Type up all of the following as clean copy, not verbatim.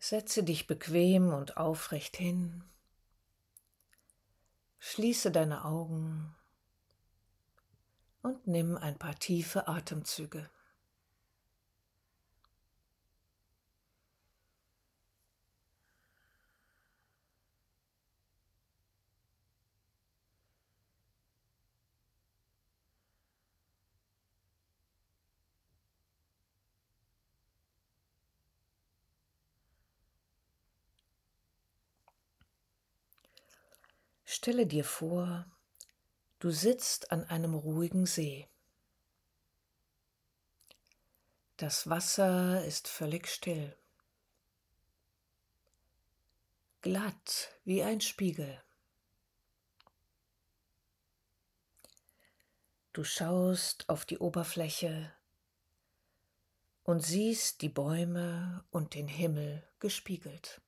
Setze dich bequem und aufrecht hin, schließe deine Augen und nimm ein paar tiefe Atemzüge. Stelle dir vor, du sitzt an einem ruhigen See. Das Wasser ist völlig still, glatt wie ein Spiegel. Du schaust auf die Oberfläche und siehst die Bäume und den Himmel gespiegelt.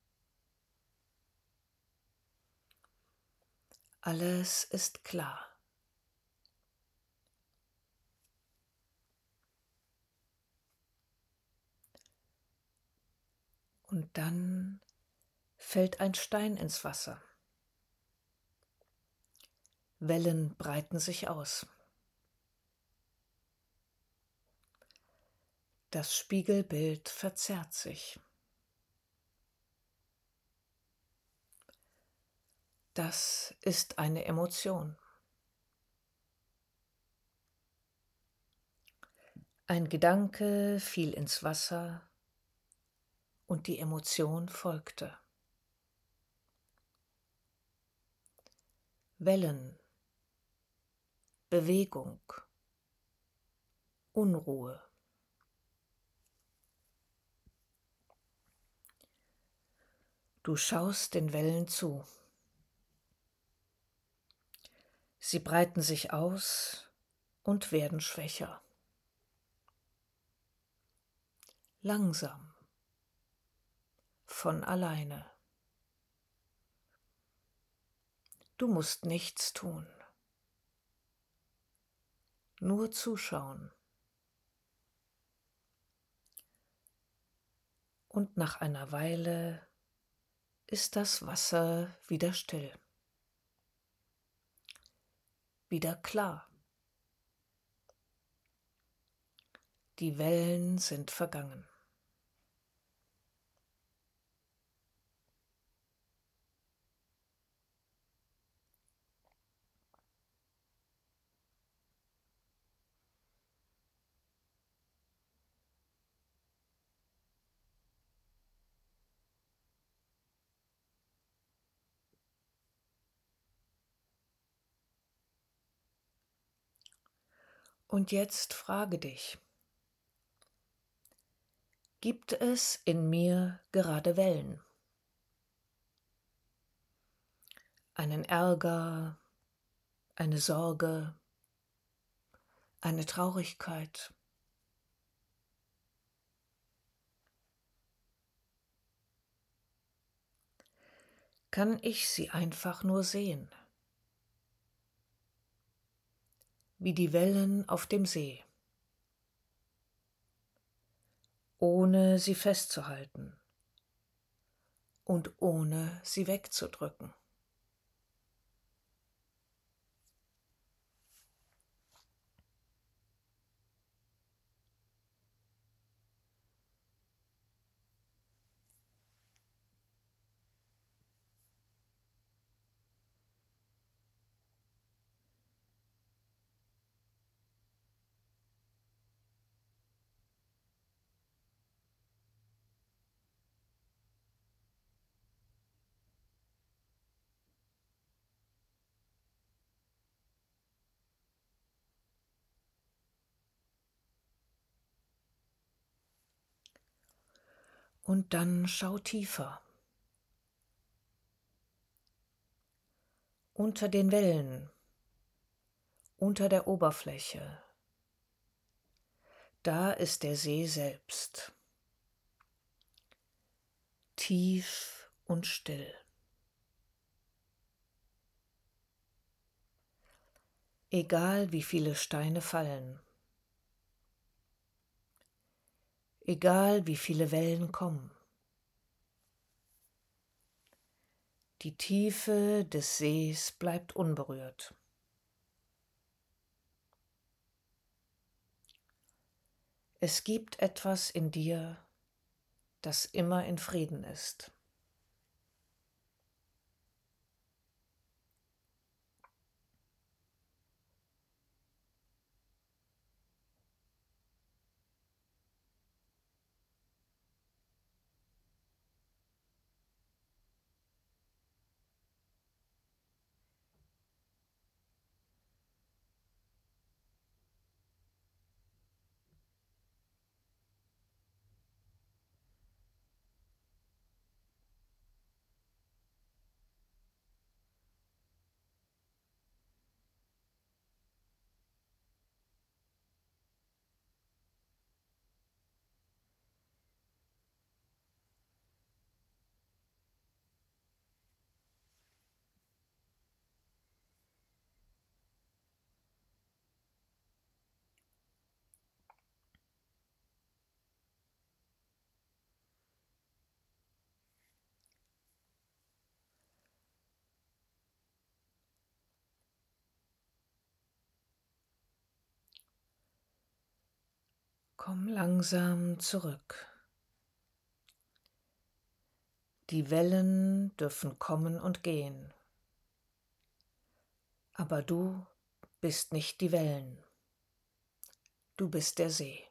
Alles ist klar. Und dann fällt ein Stein ins Wasser. Wellen breiten sich aus. Das Spiegelbild verzerrt sich. Das ist eine Emotion. Ein Gedanke fiel ins Wasser und die Emotion folgte. Wellen, Bewegung, Unruhe. Du schaust den Wellen zu. Sie breiten sich aus und werden schwächer. Langsam, von alleine. Du musst nichts tun, nur zuschauen. Und nach einer Weile ist das Wasser wieder still, wieder klar. Die Wellen sind vergangen. Und jetzt frage dich, gibt es in mir gerade Wellen? Einen Ärger, eine Sorge, eine Traurigkeit? Kann ich sie einfach nur sehen? Wie die Wellen auf dem See, ohne sie festzuhalten und ohne sie wegzudrücken. Und dann schau tiefer. Unter den Wellen, unter der Oberfläche, da ist der See selbst, tief und still. Egal wie viele Steine fallen, egal wie viele Wellen kommen, Die Tiefe des Sees bleibt unberührt. Es gibt etwas in dir, das immer in Frieden ist. Komm langsam zurück. Die Wellen dürfen kommen und gehen, aber du bist nicht die Wellen, du bist der See.